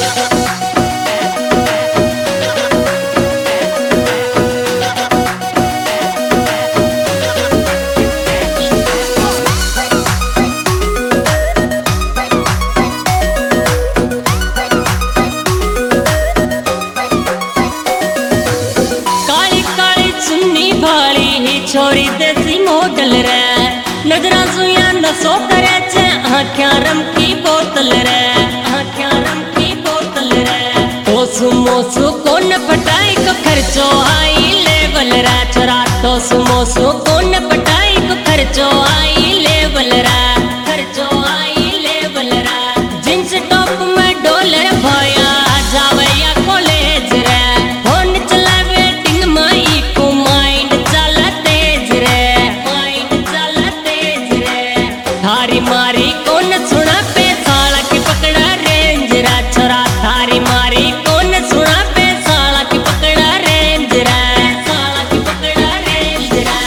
छोरी देसी मॉडल रे नजरा सुया नसो करे छे आँखियां रम की बोतल रे आँखियां रम की बोतल रे ओसु मोसु कोन पटाई को खर्चो हाई लेवल रे छोरा तोसु मोसु कोन पटाई को खर्चो हाई लेवल रे खर्चो हाई लेवल रे जींस टॉप में डॉलर भाया जावे या कॉलेज रे फोन चलावे टिंग माई को माइंड थारी मारी कौन सुना पे साला की पकड़ा रेंज रा छोरा थारी मारी कौन सुना पे साला की पकड़ा रेंज रा साला की पकड़ा रेंज रा।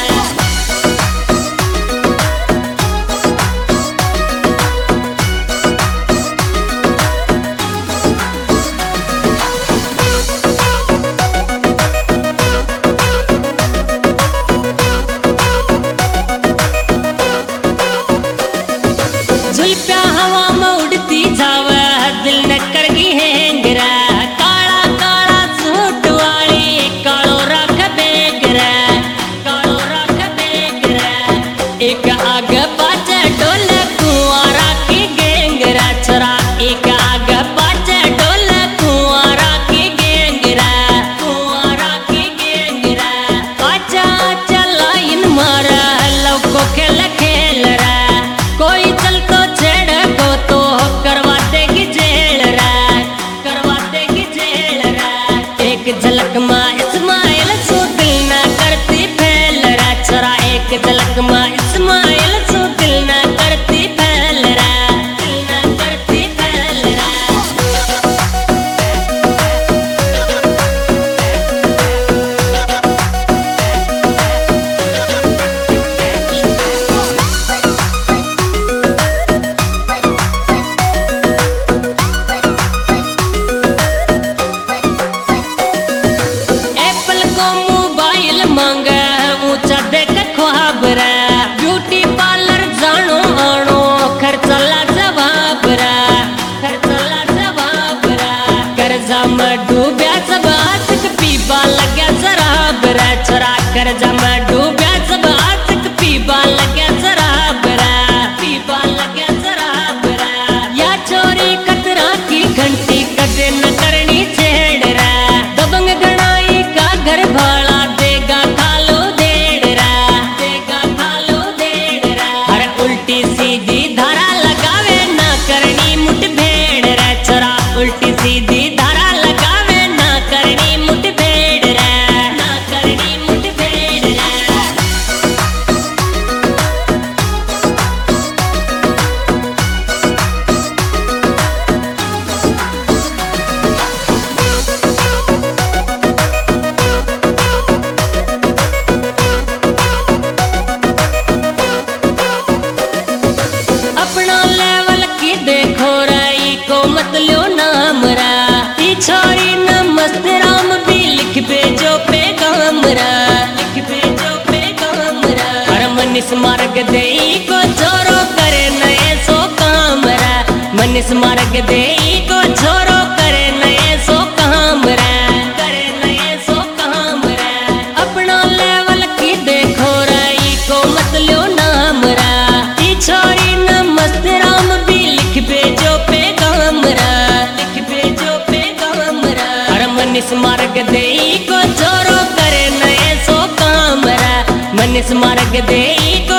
जुल्फिया हवा में उड़ती जावे दिल न करगी हैंगरा काला काला सूट वाली कालो रख बेगरा कालो रख बेगरा एक आगे पाछे डोले कुंवारा की गेंगरा छोरा एक आगे पाछे डोले कुंवारा की गेंगरा कुंवारा की गेंगरा आजा आजा लाइन मारा लौको खेल खेल रा कोई चल तो छेड़ को तो करवा देगी जेल रा करवा देगी जेल रा एक झलक माँ इस्माइल सो दिल ना करती फैल रा छोरा एक झलक माँ इस्माइल सो दिल ना करती फैल रा दिल ना करती फैल रा। ब्यूटी पार्लर जानो आनो खर्चा ला जवाब रा खर्चा ला जवाब रा कर्जा में डूब्या सब आशिक पीबा लग्या शराब रा छोरा कर्जा में डूब्या सब आशिक पीबा लग्या शराब रा पीबा लग्या शराब रा या चोरी कतरा की घंटी कदे न करनी छेड़ रा दबंग गणाई का घर भाड़ा देगा खालो सीधी धारा लगावे ना करनी मुठभेड़ रे छोरा उल्टी सीधी धारा लगावे ना करनी मुठभेड़ रे ना करनी मुठभेड़ रे। देखो राई को मत लो नाम रा छोरी न मस्त राम भी लिख भेजो पैगाम रा लिख भेजो पैगाम रा हर मनीष मार्ग देई को छोरो करे नए सो काम रा मनीष मार्ग देई को छोरो करे नए सो काम रा करे नए सो काम रा अपना लेवल की देखो राई को मत लो नाम रा छोरी न मस्त राम भी लिख भेजो पैगाम रा लिख भेजो पैगाम रा हर मनीष मार्ग देई को छोरो करे नए सो काम रा मनीष मार्ग देई को